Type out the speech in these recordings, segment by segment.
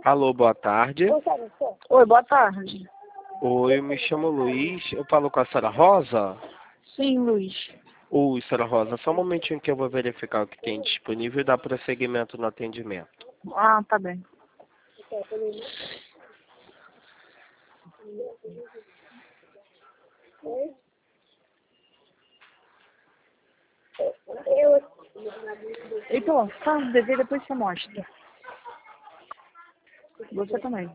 Alô, boa tarde. Oi, boa tarde. Oi, eu me chamo Luiz. Eu falo com a senhora Rosa? Sim, Luiz. Oi, senhora Rosa, só um momentinho que eu vou verificar o que tem disponível e dar prosseguimento no atendimento. Ah, tá bem. Então, faz o dever, depois você mostra. Você também.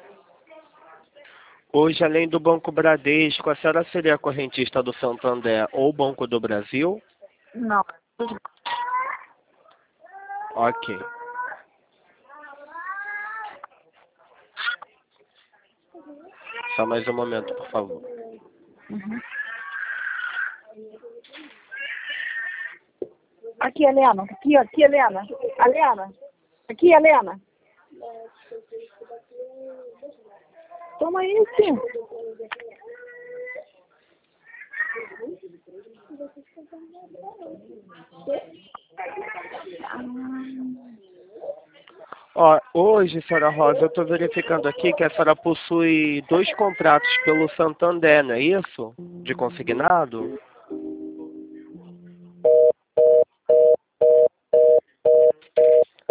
Hoje, além do Banco Bradesco, a senhora seria correntista do Santander ou Banco do Brasil? Não. Ok. Só mais um momento, por favor. Uhum. Aqui, Helena. Aqui, Helena. Helena. Aqui, Helena. Toma isso. Ó, hoje, senhora Rosa, eu estou verificando aqui que a senhora possui 2 contratos pelo Santander, não é isso? De consignado?